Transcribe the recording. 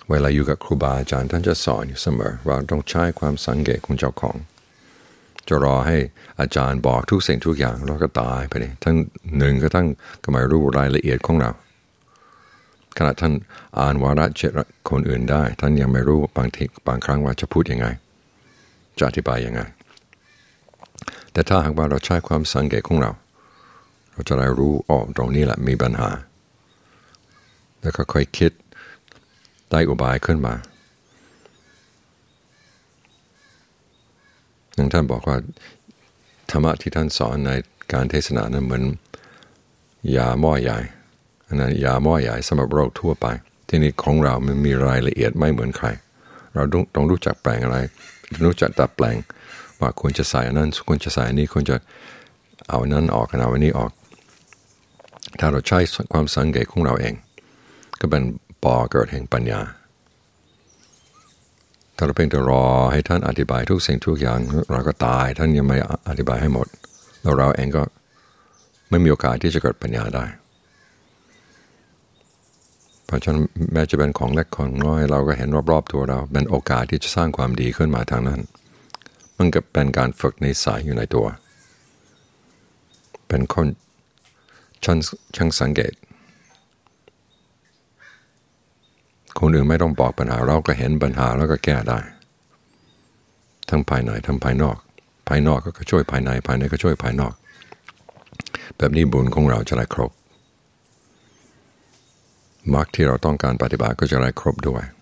เวลาอยู่กับครูบาอาจารย์ท่านจะสอนอยู่เสมอว่าต้องใช้ความสังเกตของเจ้าของจะรอให้อาจารย์บอกทุกสิ่งทุกอย่างแล้วก็ตายไปเลยท่านหนึ่งก็ต้องก็ไม่รู้รายละเอียดของเราขณะท่านอ่านวาระจิตคนอื่นได้ท่านยังไม่รู้บางครั้งว่าจะพูดยังไงจะอธิบายยังไงแต่ถ้าหากว่าเราใช้ความสังเกตของเราจะได้รู้ตรงนี้แหละมีปัญหาแล้วก็ค่อยคิดได้อุบายขึ้นมาอย่างท่านบอกว่าธรรมะที่ท่านสอนในการเทศนานั้นเหมือนยาหม้อใหญ่อันนั้นยาหม้อใหญ่สำหรับโรคทั่วไปที่นี่ของเรามันมีรายละเอียดไม่เหมือนใครเราต้องรู้จักแปลงอะไรรู้จักดัดแปลงว่าควรจะใส่อันนั้นควรจะใส่อันนี้ควรจะเอาอันนั้นออกเอาอันนี้ออกถ้าเราใช้ความสังเกตของเราเองก็เป็นบ่อเกิดแห่งปัญญาถ้าเราเพียงแต่รอให้ท่านอธิบายทุกสิ่งทุกอย่างเราก็ตายท่านยังไม่อธิบายให้หมดแล้วเราเองก็ไม่มีโอกาสที่จะเกิดปัญญาได้เพราะฉะนั้นแม้จะเป็นของเล็กของน้อยเราก็เห็นรอบๆตัวเราเป็นโอกาสที่จะสร้างความดีขึ้นมาทางนั้นมันก็เป็นการฝึกนิสัยอยู่ในตัวเป็นคนช่างสังเกตคนอื่นไม่ต้องบอกปัญหาเราก็เห็นปัญหาแล้วก็แก้ได้ทั้งภายในทั้งภายนอกภายนอกก็ช่วยภายในภายในก็ช่วยภายนอกแบบนี้บุญของเราจะได้ครบมรรคที่เราต้องการปฏิบัติก็จะได้ครบด้วย